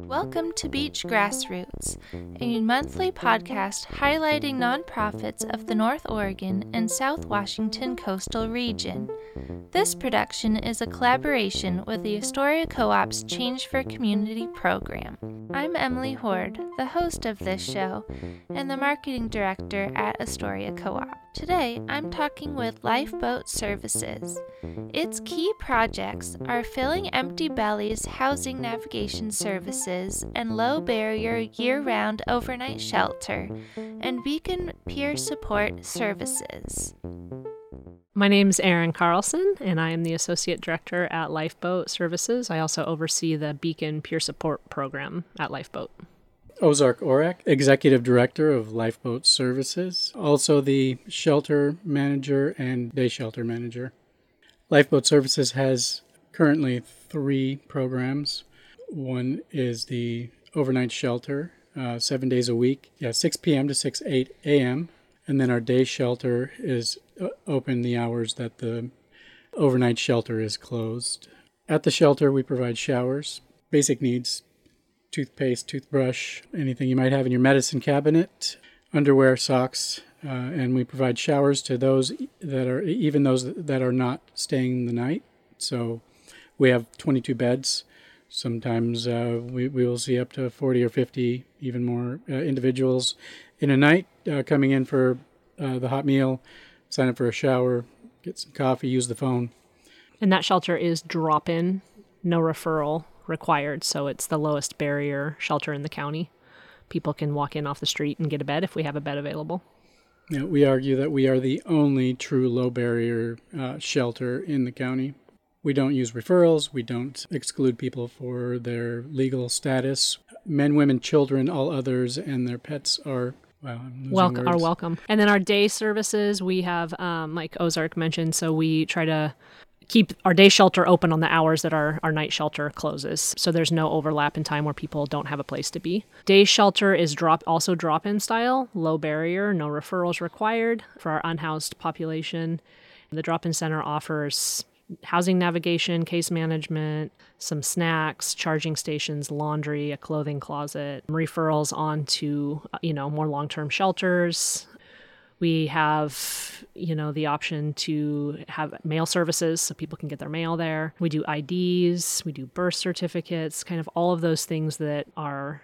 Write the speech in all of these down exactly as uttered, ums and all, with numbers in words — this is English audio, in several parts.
Welcome to Beach Grassroots, a monthly podcast highlighting nonprofits of the North Oregon and South Washington coastal region. This production is a collaboration with the Astoria Co-op's Change for Community program. I'm Emily Horde, the host of this show, and the marketing director at Astoria Co-op. Today, I'm talking with Lifeboat Services. Its key projects are Filling Empty Bellies housing navigation services and low barrier year-round overnight shelter, and Beacon peer support services. My name's Erin Carlson, and I am the Associate Director at Lifeboat Services. I also oversee the Beacon Peer Support Program at Lifeboat. Ozark Orak, Executive Director of Lifeboat Services, also the Shelter Manager and Day Shelter Manager. Lifeboat Services has currently three programs. One is the overnight shelter, uh, seven days a week, yeah, six p.m. to six, eight a.m., and then our day shelter is open the hours that the overnight shelter is closed. At the shelter, we provide showers, basic needs, toothpaste, toothbrush, anything you might have in your medicine cabinet, underwear, socks, uh, and we provide showers to those that are, even those that are not staying the night. So we have twenty-two beds. Sometimes uh, we, we will see up to forty or fifty, even more uh, individuals in a night uh, coming in for uh, the hot meal, sign up for a shower, get some coffee, use the phone. And that shelter is drop-in, no referral required, so it's the lowest barrier shelter in the county. People can walk in off the street and get a bed if we have a bed available. Yeah, we argue that we are the only true low-barrier uh, shelter in the county. We don't use referrals. We don't exclude people for their legal status. Men, women, children, all others, and their pets are Wow, welcome, are welcome. And then our day services, we have, um, like Ozark mentioned, so we try to keep our day shelter open on the hours that our, our night shelter closes. So there's no overlap in time where people don't have a place to be. Day shelter is drop also drop-in style, low barrier, no referrals required for our unhoused population. The drop-in center offers housing navigation, case management, some snacks, charging stations, laundry, a clothing closet, referrals on to, you know, more long-term shelters. We have, you know, the option to have mail services so people can get their mail there. We do I Ds, we do birth certificates, kind of all of those things that are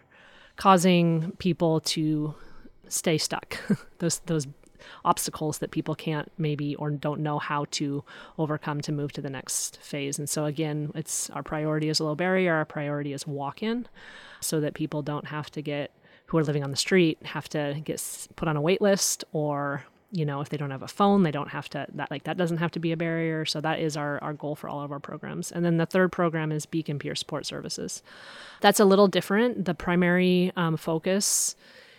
causing people to stay stuck. those those obstacles that people can't maybe or don't know how to overcome to move to the next phase. And so again, it's our priority is low barrier, our priority is walk-in, so that people don't have to get, who are living on the street, have to get put on a wait list, or, you know, if they don't have a phone, they don't have to, that like that doesn't have to be a barrier. So that is our, our goal for all of our programs. And then the third program is Beacon Peer Support Services. That's a little different. The primary um, focus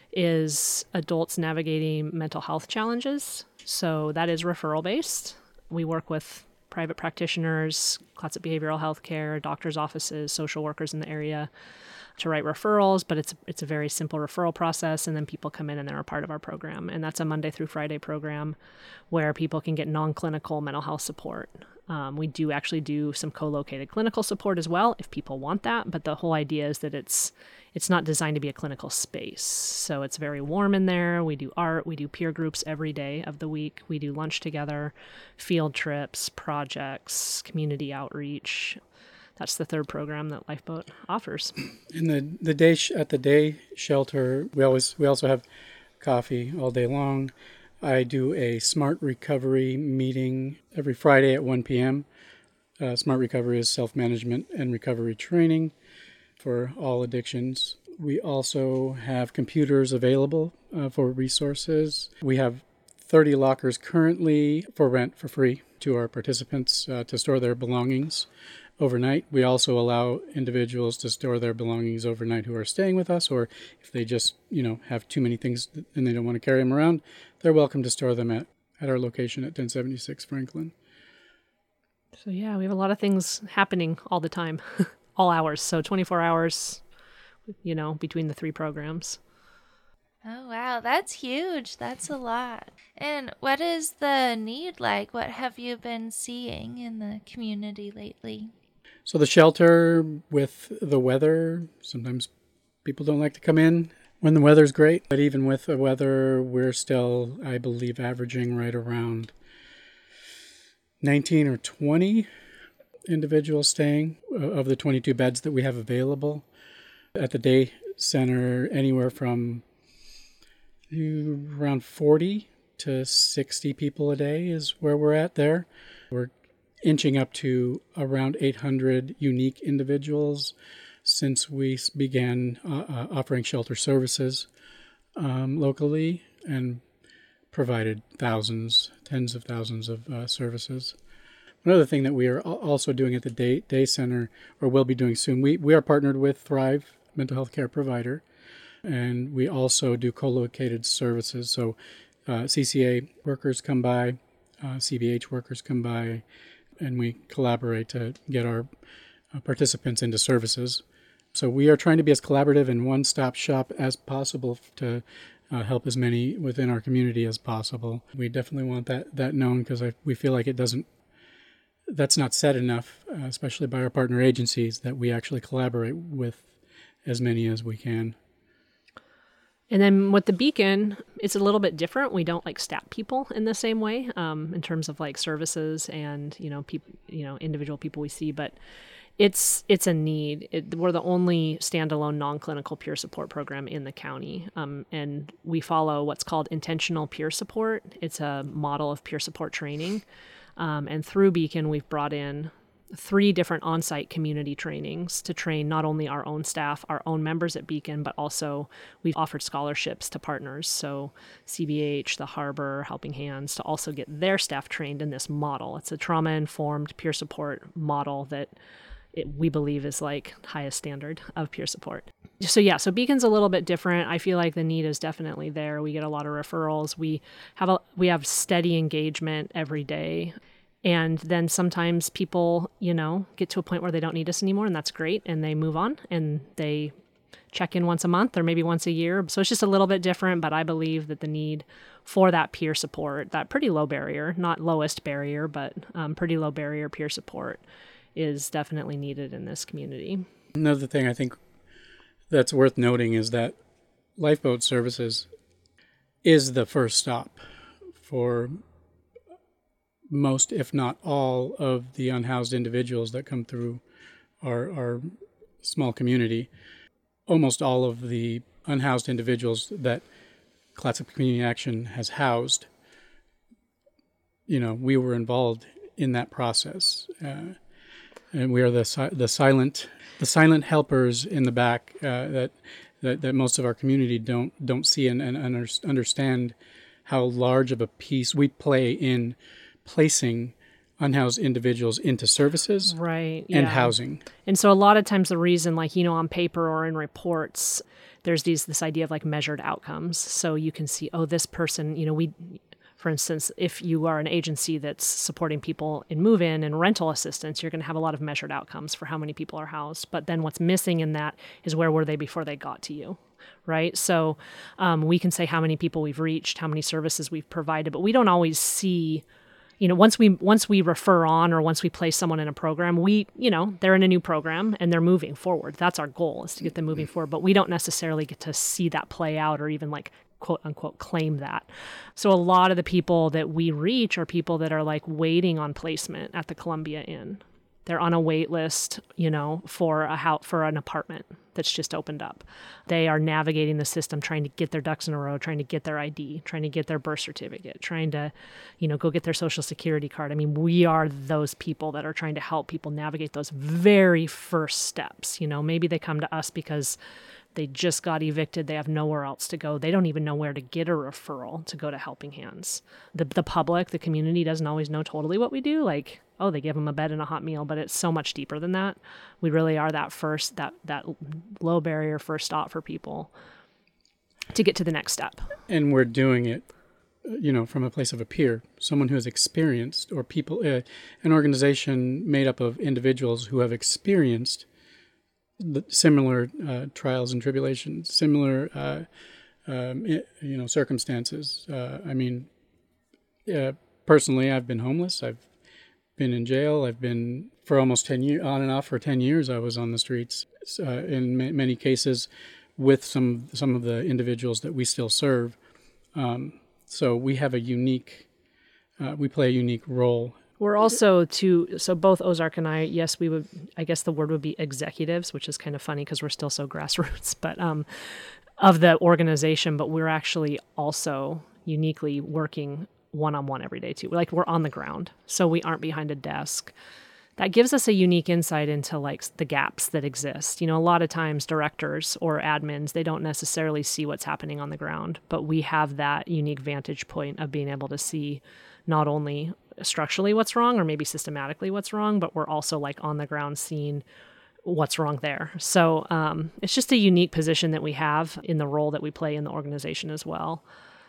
is adults navigating mental health challenges. So that is referral based. We work with private practitioners, Classic Behavioral Health Care, doctors' offices, social workers in the area to write referrals, but it's it's a very simple referral process, and then people come in and they're a part of our program. And that's a Monday through Friday program where people can get non-clinical mental health support. Um, we do actually do some co-located clinical support as well if people want that, but the whole idea is that it's it's not designed to be a clinical space. So it's very warm in there. We do art, we do peer groups every day of the week. We do lunch together, field trips, projects, community outreach. That's the third program that Lifeboat offers. In the the day sh- at the day shelter, we always we also have coffee all day long. I do a Smart Recovery meeting every Friday at one p.m. Uh, Smart Recovery is self-management and recovery training for all addictions. We also have computers available uh, for resources. We have thirty lockers currently for rent for free to our participants uh, to store their belongings overnight. We also allow individuals to store their belongings overnight who are staying with us, or if they just, you know, have too many things and they don't want to carry them around, they're welcome to store them at, at our location at ten seventy-six Franklin. So yeah, we have a lot of things happening all the time, all hours. So twenty-four hours, you know, between the three programs. Oh, wow. That's huge. That's a lot. And what is the need like? What have you been seeing in the community lately? So the shelter, with the weather, sometimes people don't like to come in when the weather's great. But even with the weather, we're still, I believe, averaging right around nineteen or twenty individuals staying of the twenty-two beds that we have available. At the day center, anywhere from around forty to sixty people a day is where we're at there. We're inching up to around eight hundred unique individuals since we began uh, uh, offering shelter services um, locally, and provided thousands, tens of thousands of uh, services. Another thing that we are also doing at the day, day center, or will be doing soon, we, we are partnered with Thrive Mental Health Care Provider, and we also do co-located services. So uh, C C A workers come by, uh, C B H workers come by, and we collaborate to get our uh, participants into services. So we are trying to be as collaborative and one-stop shop as possible to uh, help as many within our community as possible. We definitely want that, that known, because we feel like it doesn't, that's not said enough, uh, especially by our partner agencies, that we actually collaborate with as many as we can. And then with the Beacon, it's a little bit different. We don't like stat people in the same way um, in terms of like services and, you know, people, you know, individual people we see, but it's it's a need. It, we're the only standalone non-clinical peer support program in the county, um, and we follow what's called intentional peer support. It's a model of peer support training, um, and through Beacon, we've brought in three different on-site community trainings to train not only our own staff, our own members at Beacon, but also we've offered scholarships to partners. So C B H, the Harbor, Helping Hands, to also get their staff trained in this model. It's a trauma-informed peer support model that it, we believe is like highest standard of peer support. So yeah, so Beacon's a little bit different. I feel like the need is definitely there. We get a lot of referrals. We have a, we have steady engagement every day. And then sometimes people, you know, get to a point where they don't need us anymore, and that's great. And they move on and they check in once a month or maybe once a year. So it's just a little bit different, but I believe that the need for that peer support, that pretty low barrier, not lowest barrier, but um, pretty low barrier peer support is definitely needed in this community. Another thing I think that's worth noting is that Lifeboat Services is the first stop for most, if not all, of the unhoused individuals that come through our, our small community. Almost all of the unhoused individuals that Clatsop Community Action has housed, you know, we were involved in that process, uh, and we are the si- the silent the silent helpers in the back uh, that, that that most of our community don't don't see and, and under, understand how large of a piece we play in placing unhoused individuals into services, right, and yeah. housing. And so a lot of times the reason, like, you know, on paper or in reports, there's these this idea of like measured outcomes. So you can see, oh, this person, you know, we, for instance, if you are an agency that's supporting people in move-in and rental assistance, you're going to have a lot of measured outcomes for how many people are housed. But then what's missing in that is where were they before they got to you? Right. So um, we can say how many people we've reached, how many services we've provided, but we don't always see, you know, once we once we refer on or once we place someone in a program, we, you know, they're in a new program and they're moving forward. That's our goal, is to get them moving forward. But we don't necessarily get to see that play out or even like quote unquote claim that. So a lot of the people that we reach are people that are like waiting on placement at the Columbia Inn. They're on a wait list, you know, for a house, for an apartment that's just opened up. They are navigating the system, trying to get their ducks in a row, trying to get their I D, trying to get their birth certificate, trying to, you know, go get their social security card. I mean, we are those people that are trying to help people navigate those very first steps. You know, maybe they come to us because they just got evicted. They have nowhere else to go. They don't even know where to get a referral to go to Helping Hands. The the public, the community doesn't always know totally what we do. Like, oh, they give them a bed and a hot meal, but it's so much deeper than that. We really are that first, that that low barrier first stop for people to get to the next step. And we're doing it, you know, from a place of a peer, someone who has experienced, or people, uh, an organization made up of individuals who have experienced the similar uh, trials and tribulations, similar, uh, um, you know, circumstances. Uh, I mean, uh, personally, I've been homeless. I've been in jail. I've been for almost ten years, on and off for ten years. I was on the streets uh, in ma- many cases with some some of the individuals that we still serve. Um, so we have a unique, uh, we play a unique role. We're also two, so both Ozark and I, yes, we would, I guess the word would be executives, which is kind of funny because we're still so grassroots, but um, of the organization, but we're actually also uniquely working one-on-one every day too. Like we're on the ground, so we aren't behind a desk. That gives us a unique insight into like the gaps that exist. You know, a lot of times directors or admins, they don't necessarily see what's happening on the ground, but we have that unique vantage point of being able to see not only structurally what's wrong or maybe systematically what's wrong, but we're also like on the ground seeing what's wrong there. So um, it's just a unique position that we have in the role that we play in the organization as well.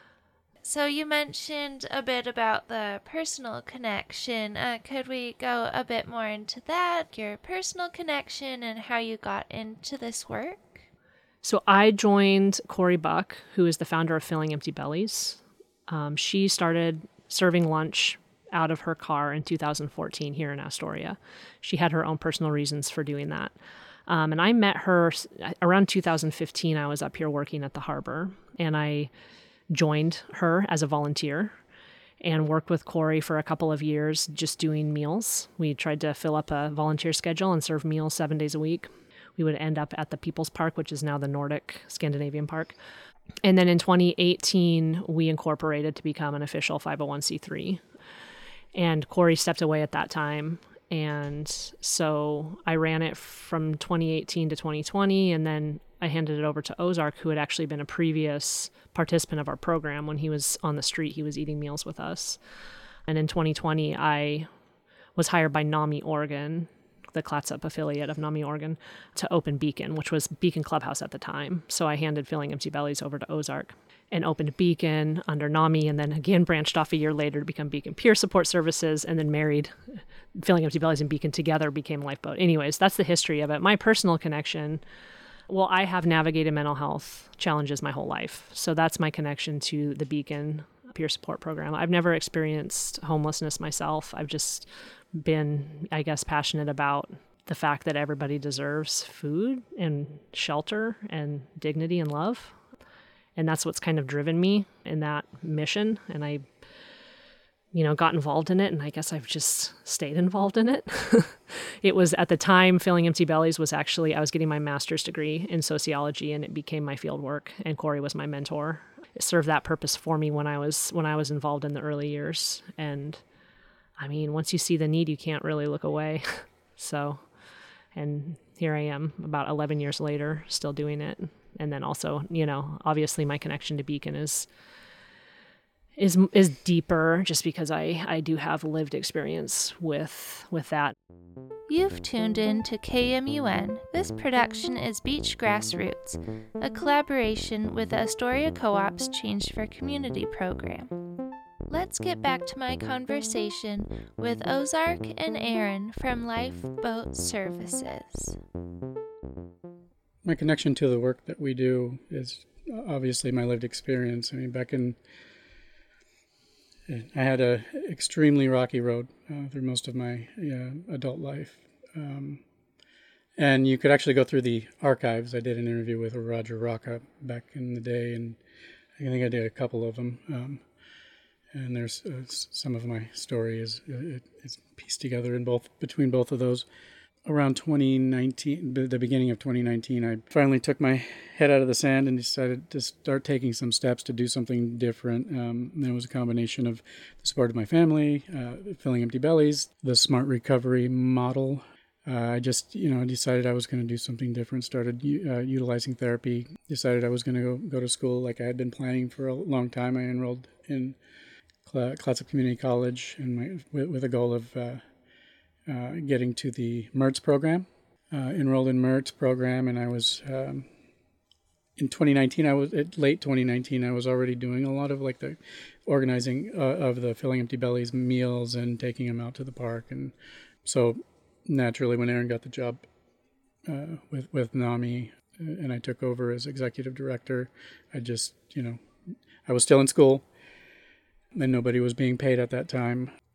So you mentioned a bit about the personal connection. Uh, could we go a bit more into that, your personal connection and how you got into this work? So I joined Corey Buck, who is the founder of Filling Empty Bellies. Um, she started serving lunch out of her car in two thousand fourteen here in Astoria. She had her own personal reasons for doing that. Um, and I met her around two thousand fifteen. I was up here working at the harbor, and I joined her as a volunteer and worked with Corey for a couple of years just doing meals. We tried to fill up a volunteer schedule and serve meals seven days a week. We would end up at the People's Park, which is now the Nordic Scandinavian Park. And then in twenty eighteen, we incorporated to become an official five oh one c three. And Corey stepped away at that time. And so I ran it from twenty eighteen to twenty twenty, and then I handed it over to Ozark, who had actually been a previous participant of our program. When he was on the street, he was eating meals with us. And in twenty twenty, I was hired by NAMI Oregon, the Clatsop affiliate of NAMI Oregon, to open Beacon, which was Beacon Clubhouse at the time. So I handed Filling Empty Bellies over to Ozark and opened Beacon under NAMI, and then again branched off a year later to become Beacon Peer Support Services, and then married Filling Empty Bellies and Beacon together became Lifeboat. Anyways, that's the history of it. My personal connection, well, I have navigated mental health challenges my whole life. So that's my connection to the Beacon Peer Support Program. I've never experienced homelessness myself. I've just been, I guess, passionate about the fact that everybody deserves food and shelter and dignity and love. And that's what's kind of driven me in that mission. And I, you know, got involved in it. And I guess I've just stayed involved in it. It was at the time, Filling Empty Bellies was actually, I was getting my master's degree in sociology, and it became my field work. And Corey was my mentor. It served that purpose for me when I was, when I was involved in the early years. And I mean, once you see the need, you can't really look away. So, and here I am about eleven years later, still doing it. And then also, you know, obviously my connection to Beacon is is is deeper just because I, I do have lived experience with with that. You've tuned in to K M U N. This production is Beach Grassroots, a collaboration with the Astoria Co-op's Change for Community program. Let's get back to my conversation with Ozark and Aaron from Lifeboat Services. My connection to the work that we do is obviously my lived experience. I mean, back in, I had a extremely rocky road uh, through most of my uh, adult life. Um, and you could actually go through the archives. I did an interview with Roger Rocca back in the day, and I think I did a couple of them. Um, and there's uh, some of my story is it, it's pieced together in both between both of those. Around twenty nineteen, the beginning of twenty nineteen, I finally took my head out of the sand and decided to start taking some steps to do something different. Um, and it was a combination of the support of my family, uh, Filling Empty Bellies, the smart recovery model. Uh, I just, you know, decided I was going to do something different, started uh, utilizing therapy, decided I was going to go, go to school like I had been planning for a long time. I enrolled in Clatsop Community College and my, with, with a goal of uh, Uh, getting to the MERTS program, uh, enrolled in MERTS program, and I was um, in twenty nineteen. I was at late twenty nineteen. I was already doing a lot of like the organizing uh, of the Filling Empty Bellies meals and taking them out to the park, and so naturally, when Aaron got the job uh, with with NAMI, uh, and I took over as executive director, I just you know I was still in school, and nobody was being paid at that time.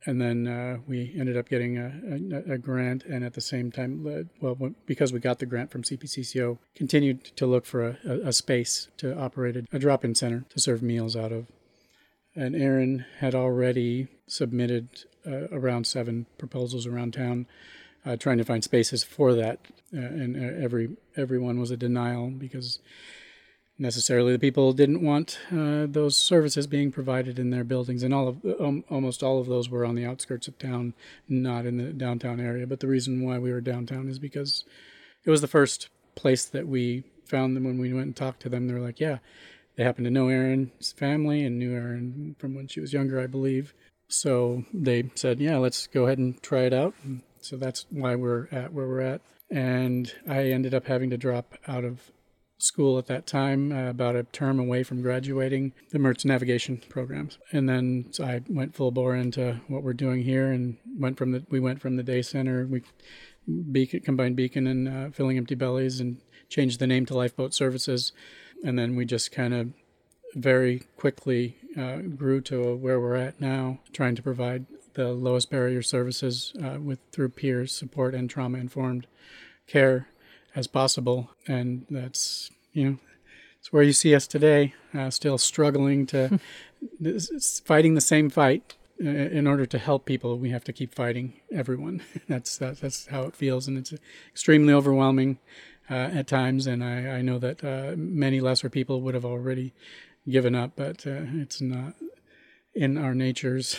And then uh, we ended up getting a, a, a grant, and at the same time, uh, well, because we got the grant from C P C C O, continued to look for a, a, a space to operate a, a drop-in center to serve meals out of. And Aaron had already submitted uh, around seven proposals around town, uh, trying to find spaces for that, uh, and uh, every everyone was a denial because necessarily the people didn't want uh, those services being provided in their buildings, and all of um, almost all of those were on the outskirts of town, not in the downtown area. But the reason why we were downtown is because it was the first place that we found them. When we went and talked to them, they were like, yeah, they happened to know Erin's family and knew Erin from when she was younger, I believe. So they said, yeah, let's go ahead and try it out. And so that's why we're at where we're at. And I ended up having to drop out of school at that time, uh, about a term away from graduating the Mertz navigation programs. And then so I went full bore into what we're doing here, and went from the we went from the day center, we Beacon, combined Beacon and uh, Filling Empty Bellies, and changed the name to Lifeboat Services. And then we just kind of very quickly uh, grew to where we're at now, trying to provide the lowest barrier services uh, with through peer support and trauma-informed care as possible. And that's, you know, it's where you see us today, uh, still struggling to, fighting the same fight. Uh, in order to help people, we have to keep fighting everyone. that's, that's that's how it feels, and it's extremely overwhelming uh, at times. And I, I know that uh, many lesser people would have already given up, but uh, it's not in our natures.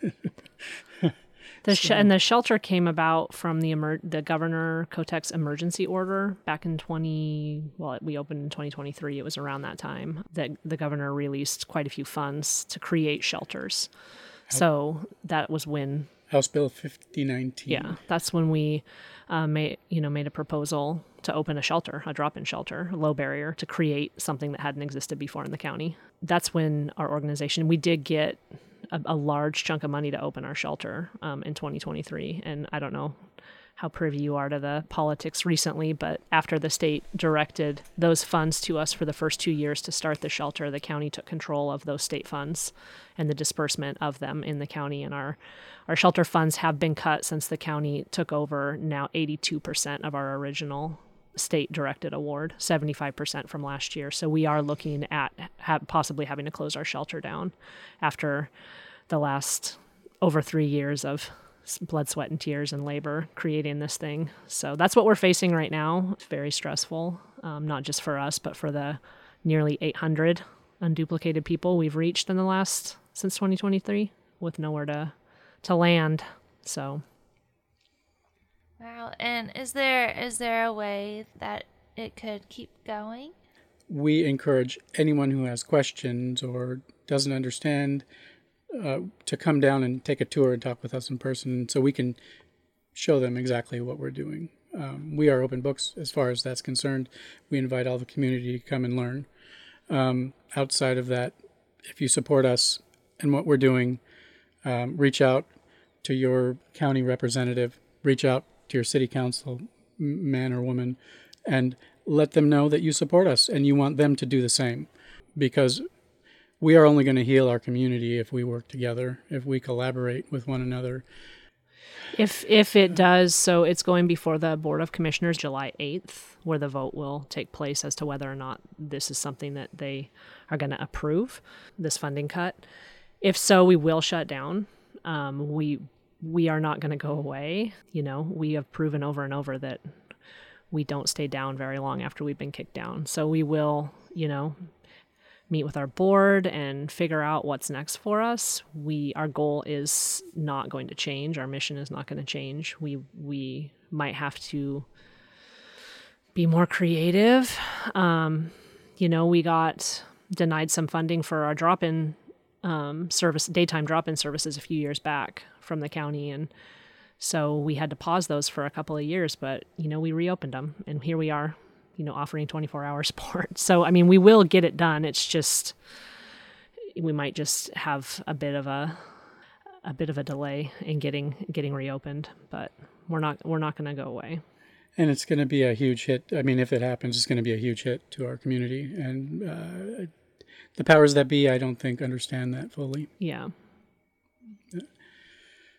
The sh- and the shelter came about from the emer- the Governor Kotek's emergency order back in twenty. Well, we opened in twenty twenty-three. It was around that time that the governor released quite a few funds to create shelters. So that was when House Bill fifty nineteen. Yeah, that's when we uh, made you know made a proposal to open a shelter, a drop-in shelter, a low barrier, to create something that hadn't existed before in the county. That's when our organization, we did get a, a large chunk of money to open our shelter um, in twenty twenty-three. And I don't know how privy you are to the politics recently, but after the state directed those funds to us for the first two years to start the shelter, the county took control of those state funds and the disbursement of them in the county. And our, our shelter funds have been cut since the county took over, now eighty-two percent of our original state-directed award, seventy-five percent from last year. So we are looking at ha- possibly having to close our shelter down after the last over three years of blood, sweat, and tears and labor creating this thing. So that's what we're facing right now. It's very stressful, um, not just for us, but for the nearly eight hundred unduplicated people we've reached in the last, since twenty twenty-three, with nowhere to, to land. So. Wow. And is there is there a way that it could keep going? We encourage anyone who has questions or doesn't understand uh, to come down and take a tour and talk with us in person, so we can show them exactly what we're doing. Um, we are open books as far as that's concerned. We invite all the community to come and learn. Um, outside of that, if you support us and what we're doing, um, reach out to your county representative, reach out to your city council man or woman, and let them know that you support us and you want them to do the same, because we are only going to heal our community if we work together, if we collaborate with one another. If if it does, so it's going before the Board of Commissioners July eighth, where the vote will take place as to whether or not this is something that they are going to approve, this funding cut. If so, we will shut down. Um, we we are not going to go away. You know, we have proven over and over that we don't stay down very long after we've been kicked down. So we will, you know, meet with our board and figure out what's next for us. We our goal is not going to change. Our mission is not going to change. We we might have to be more creative. Um, you know, we got denied some funding for our drop-in um, service, daytime drop-in services a few years back from the county, and so we had to pause those for a couple of years. But you know, we reopened them, and here we are, you know, offering twenty-four hour support. So, I mean, we will get it done. It's just, we might just have a bit of a, a bit of a delay in getting, getting reopened, but we're not, we're not going to go away. And it's going to be a huge hit. I mean, if it happens, it's going to be a huge hit to our community. And uh, the powers that be, I don't think, understand that fully. Yeah.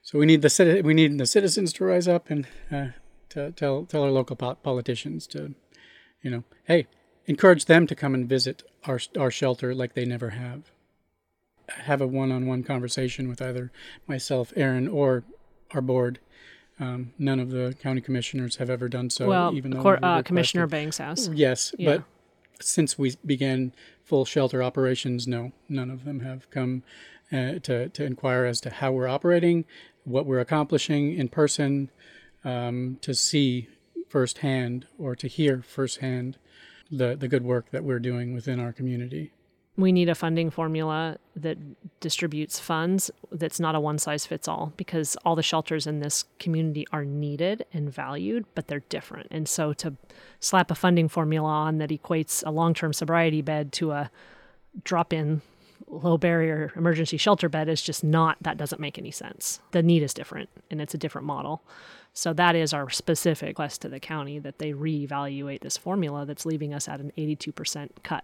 So we need the citi- we need the citizens to rise up and uh, to tell tell our local po- politicians to, you know, hey, encourage them to come and visit our our shelter like they never have. Have a one-on-one conversation with either myself, Aaron, or our board. Um, none of the county commissioners have ever done so. Well, even though Cor- we've uh, requested- Commissioner Banks has. Yes, Yeah. but since we began full shelter operations, no, none of them have come uh, to to inquire as to how we're operating, what we're accomplishing in person, um, to see firsthand or to hear firsthand the the good work that we're doing within our community. We need a funding formula that distributes funds that's not a one-size-fits-all, because all the shelters in this community are needed and valued, but they're different. And so to slap a funding formula on that equates a long-term sobriety bed to a drop-in low-barrier emergency shelter bed is just not, that doesn't make any sense. The need is different, and it's a different model. So that is our specific request to the county, that they reevaluate this formula that's leaving us at an eighty-two percent cut.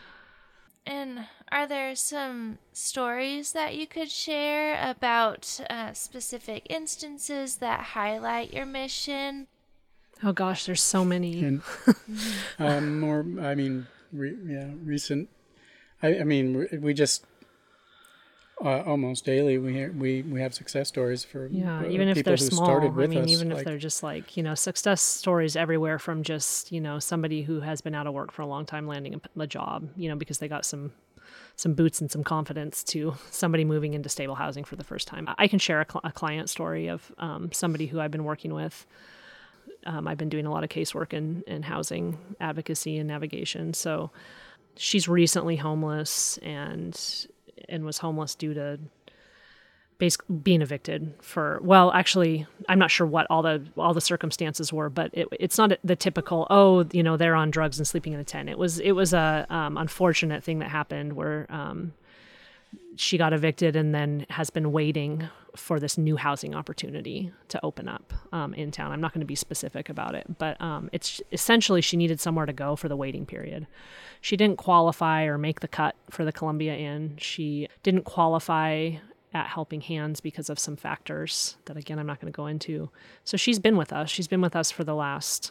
And are there some stories that you could share about uh, specific instances that highlight your mission? Oh gosh, there's so many. And um, more, I mean, re, yeah, recent. I, I mean, we just uh, almost daily we hear, we we have success stories for Yeah, uh, even if people they're who small. started I with mean, us, even like, if they're just like, you know, success stories everywhere from just, you know, somebody who has been out of work for a long time landing a, a job, you know, because they got some some boots and some confidence, to somebody moving into stable housing for the first time. I can share a, cl- a client story of um, somebody who I've been working with. Um, I've been doing a lot of casework in, in housing advocacy and navigation. So she's recently homeless and and was homeless due to basically being evicted for, well, actually, I'm not sure what all the all the circumstances were, but it, it's not the typical, oh, you know, they're on drugs and sleeping in a tent. It was it was a um, unfortunate thing that happened where um, she got evicted and then has been waiting for this new housing opportunity to open up um, in town. I'm not going to be specific about it, but um, it's essentially she needed somewhere to go for the waiting period. She didn't qualify or make the cut for the Columbia Inn. She didn't qualify at Helping Hands because of some factors that, again, I'm not going to go into. So she's been with us. She's been with us for the last,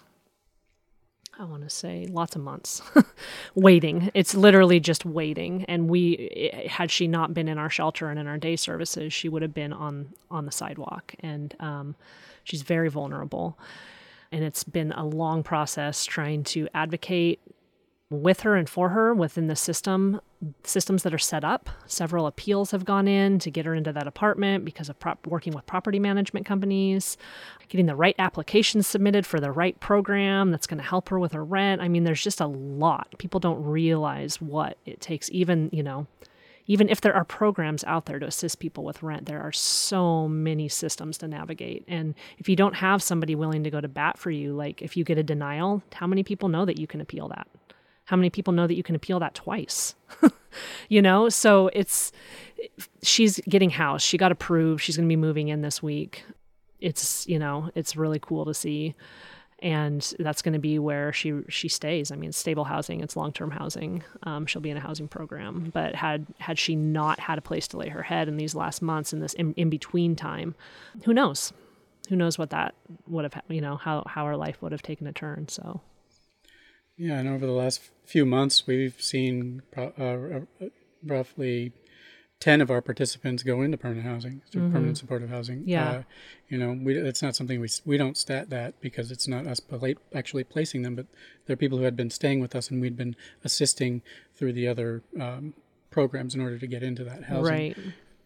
I want to say, lots of months, waiting. It's literally just waiting. And we, had she not been in our shelter and in our day services, she would have been on, on the sidewalk. And um, she's very vulnerable. And it's been a long process trying to advocate with her and for her within the system, systems that are set up. Several appeals have gone in to get her into that apartment because of prop- working with property management companies, getting the right applications submitted for the right program that's going to help her with her rent. I mean, there's just a lot. People don't realize what it takes. Even, you know, even if there are programs out there to assist people with rent, there are so many systems to navigate. And if you don't have somebody willing to go to bat for you, like if you get a denial, how many people know that you can appeal that? How many people know that you can appeal that twice? You know, so it's, she's getting housed. She got approved. She's going to be moving in this week. It's, you know, it's really cool to see. And that's going to be where she, she stays. I mean, it's stable housing, it's long-term housing. Um, she'll be in a housing program, but had, had she not had a place to lay her head in these last months, in this in, in between time, who knows, who knows what that would have, you know, how, how her life would have taken a turn. So. Yeah, and over the last few months, we've seen uh, roughly ten of our participants go into permanent housing, mm-hmm. permanent supportive housing. Yeah, uh, you know, we, it's not something we we don't stat that because it's not us actually placing them, but there are people who had been staying with us and we'd been assisting through the other um, programs in order to get into that housing. Right.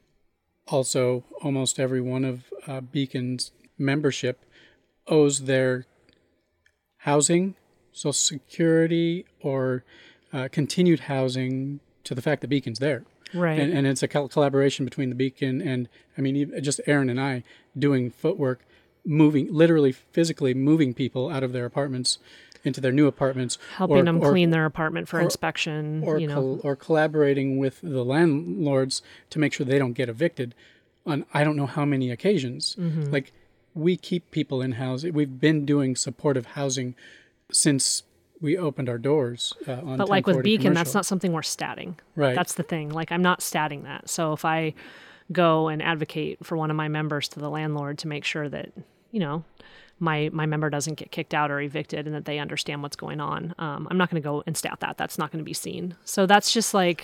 Also, almost every one of uh, Beacon's membership owes their housing, Social Security, or uh, continued housing to the fact that Beacon's there. Right. And, and it's a collaboration between the Beacon and, I mean, just Aaron and I doing footwork, moving, literally physically moving people out of their apartments into their new apartments. Helping or, them or, clean their apartment for or, inspection. Or, you know. col- or collaborating with the landlords to make sure they don't get evicted on I don't know how many occasions. Mm-hmm. Like, we keep people in housing. We've been doing supportive housing since we opened our doors uh, on But like with Beacon, commercial. that's not something we're statting. Right. That's the thing. Like, I'm not statting that. So if I go and advocate for one of my members to the landlord to make sure that, you know, my my member doesn't get kicked out or evicted and that they understand what's going on. Um, I'm not going to go and stat that. That's not going to be seen. So that's just like,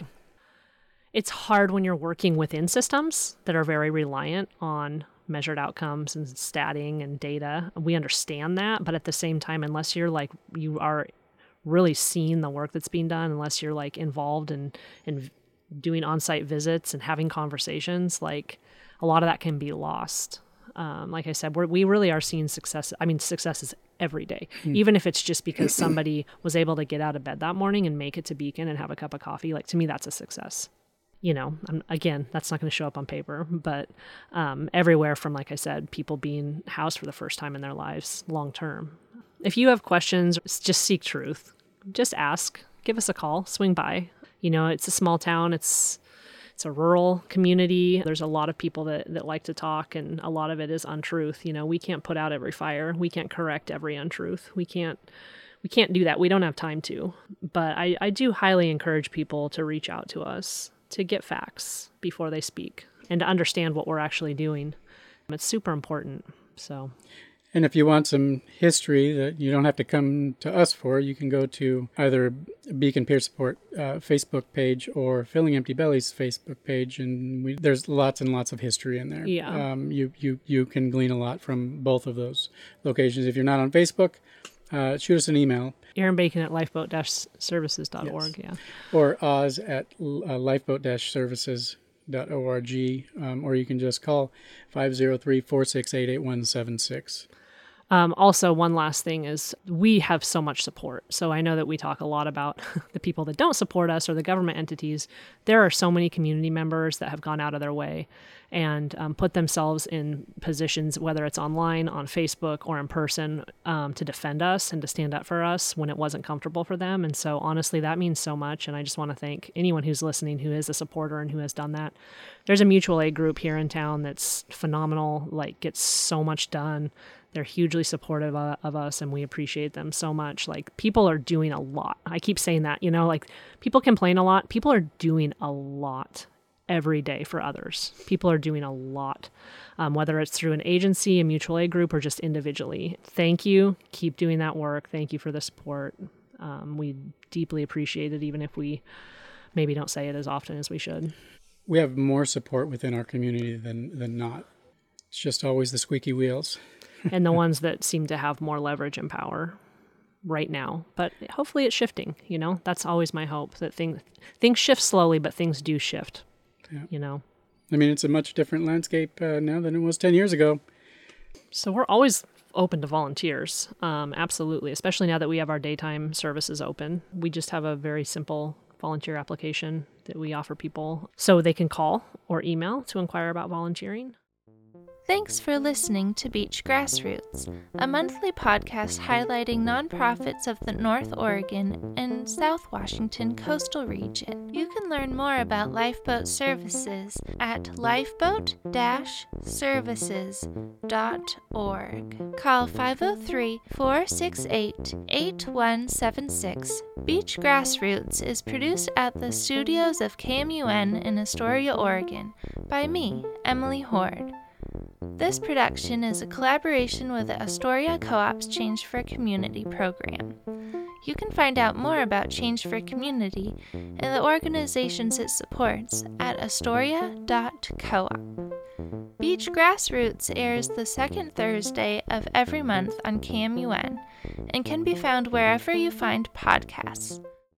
it's hard when you're working within systems that are very reliant on measured outcomes and statting and data. We understand that, but at the same time, unless you're like, you are really seeing the work that's being done, unless you're like involved in, in doing on-site visits and having conversations, like a lot of that can be lost. Um, like I said, we're, we really are seeing success. I mean, successes every day, mm. even if it's just because somebody was able to get out of bed that morning and make it to Beacon and have a cup of coffee. Like, to me, that's a success. You know, I'm, again, that's not going to show up on paper, but um, everywhere from, like I said, people being housed for the first time in their lives long term. If you have questions, just seek truth. Just ask. Give us a call. Swing by. You know, it's a small town. It's It's a rural community. There's a lot of people that, that like to talk, and a lot of it is untruth. You know, we can't put out every fire. We can't correct every untruth. We can't we can't do that. We don't have time to. But I, I do highly encourage people to reach out to us to get facts before they speak and to understand what we're actually doing. It's super important. So... And if you want some history that you don't have to come to us for, you can go to either Beacon Peer Support uh, Facebook page or Filling Empty Bellies Facebook page, and we, there's lots and lots of history in there. Yeah. Um, you, you, you can glean a lot from both of those locations. If you're not on Facebook, uh, shoot us an email. Aaron Bacon at lifeboat dash services dot org, yes. yeah. Or Oz at uh, lifeboat dash services dot org, um, or you can just call five oh three, four six eight, eight one seven six. Um, also, one last thing is we have so much support. So I know that we talk a lot about the people that don't support us or the government entities. There are so many community members that have gone out of their way and um, put themselves in positions, whether it's online, on Facebook, or in person, um, to defend us and to stand up for us when it wasn't comfortable for them. And so honestly, that means so much. And I just want to thank anyone who's listening who is a supporter and who has done that. There's a mutual aid group here in town that's phenomenal, like gets so much done. They're hugely supportive of, of us, and we appreciate them so much. Like, people are doing a lot. I keep saying that, you know, like, people complain a lot. People are doing a lot every day for others. People are doing a lot, um, whether it's through an agency, a mutual aid group, or just individually. Thank you. Keep doing that work. Thank you for the support. Um, we deeply appreciate it, even if we maybe don't say it as often as we should. We have more support within our community than, than not. It's just always the squeaky wheels. And the ones that seem to have more leverage and power right now. But hopefully it's shifting, you know? That's always my hope, that things things shift slowly, but things do shift, yeah. You know? I mean, it's a much different landscape uh, now than it was ten years ago. So we're always open to volunteers, um, absolutely, especially now that we have our daytime services open. We just have a very simple volunteer application that we offer people so they can call or email to inquire about volunteering. Thanks for listening to Beach Grassroots, a monthly podcast highlighting nonprofits of the North Oregon and South Washington coastal region. You can learn more about Lifeboat Services at lifeboat dash services dot org. Call five oh three, four six eight, eight one seven six. Beach Grassroots is produced at the studios of K M U N in Astoria, Oregon, by me, Emily Horde. This production is a collaboration with the Astoria Co-op's Change for Community program. You can find out more about Change for Community and the organizations it supports at astoria dot coop. Beach Grassroots airs the second Thursday of every month on K M U N and can be found wherever you find podcasts.